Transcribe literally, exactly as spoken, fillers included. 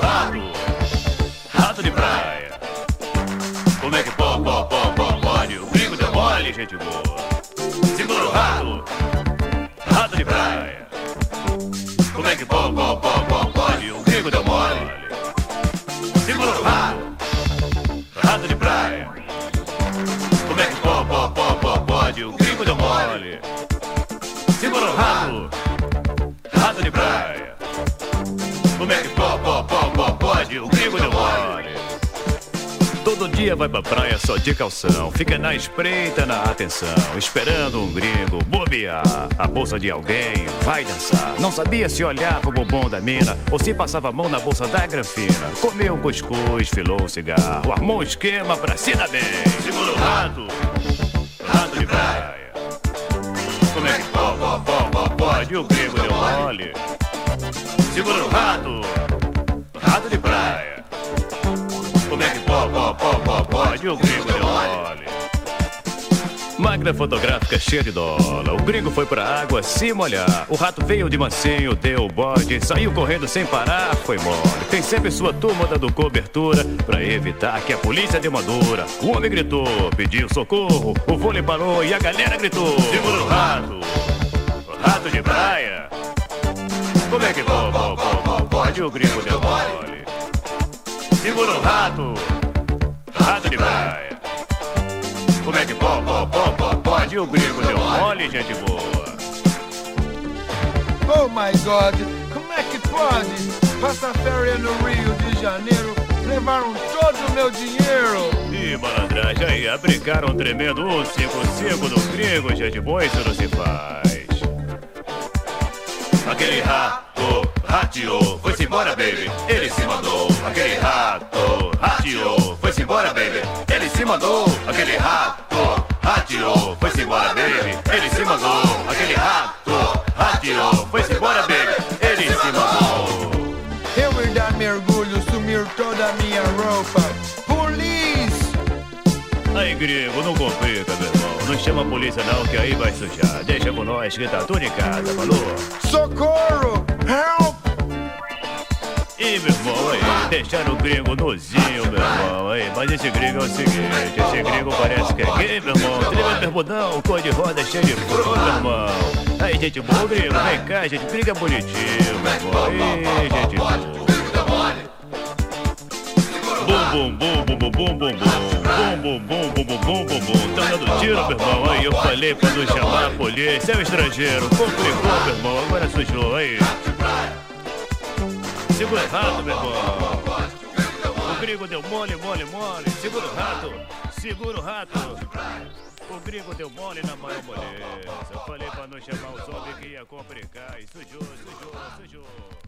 rato, rato de praia. Como é que pode, pode, pode, pode? O gringo deu mole, gente boa. Segura o rato, rato de praia. Como é que pode, pode, pode, pode? O gringo deu mole. Segura o rato, rato de praia. Como é que pode, pode, pode, pode? O gringo deu mole. Segura o rato, rato de praia. Como é que pode, pode, pode, pode? O gringo deu mole. Todo dia vai pra praia só de calção. Fica na espreita, na atenção, esperando um gringo bobear. A bolsa de alguém vai dançar. Não sabia se olhava o bumbum da mina ou se passava a mão na bolsa da granfina. Comeu um cuscuz, filou um cigarro, armou um esquema pra se dar bem. Segura o rato, rato de praia. Como é que pode, pode, pode, pode? O gringo deu mole. Segura o rato, rato de praia. Como é que pode, pode, pode, pode? O gringo deu mole. Máquina fotográfica cheia de dólar. O gringo foi pra água se molhar. O rato veio de mansinho, deu o bode, saiu correndo sem parar, foi mole. Tem sempre sua turma dando cobertura pra evitar que a polícia dê uma dura. O homem gritou, pediu socorro, o vôlei parou e a galera gritou. Segura o rato, rato de praia. Como é que pode, pode, pode, pode? O gringo deu mole. Segura o rato, rato de praia. Como é que pode, pode, pode, pode? O gringo deu mole, gente boa. Oh my God, como é que pode? Passar férias no Rio de Janeiro, levaram todo o meu dinheiro. Ih, malandragem, aí, aplicaram um tremendo um cinco cinco no gringo, gente boa, isso não se faz. Aquele rato, rateou, foi-se embora, baby, ele se mandou. Aquele rato, rateou, foi-se embora, baby, ele se mandou. Aquele rato, rateou, foi-se embora, baby, ele se mandou. Aquele rato, rateou, foi-se embora, baby, ele se mandou. Eu ir dar mergulho, sumir toda a minha roupa. Police! Aí, gringo, não complica, meu irmão. Não chama a polícia não, que aí vai sujar. Deixa com nós que tá tudo em casa, falou? Socorro! Help! Ih, meu irmão, aí, deixaram o gringo nozinho, meu irmão, aí. Mas esse gringo é o seguinte, esse gringo parece que é gay, meu irmão. Tremendo bermudão, cor de roda, cheio de flor, meu irmão. Aí, gente boa, gringo, vem cá, gente, gringo é bonitinho, meu irmão. Aí, gente boa. Bum, bum, bum, bum, bum, bum, bum, bum. Bum, bum, bum, bum, bum, bum, bum, bum. Tá dando tiro, meu irmão, aí. Eu falei pra não chamar a polícia, é um estrangeiro. Complicou, meu irmão, agora sujou, aí. Segura o rato, meu irmão. O gringo deu mole, mole, mole. Segura o rato, segura o rato. O gringo deu mole na maior moleza. Eu falei pra não chamar os homens que ia complicar. E sujou, sujou, sujou.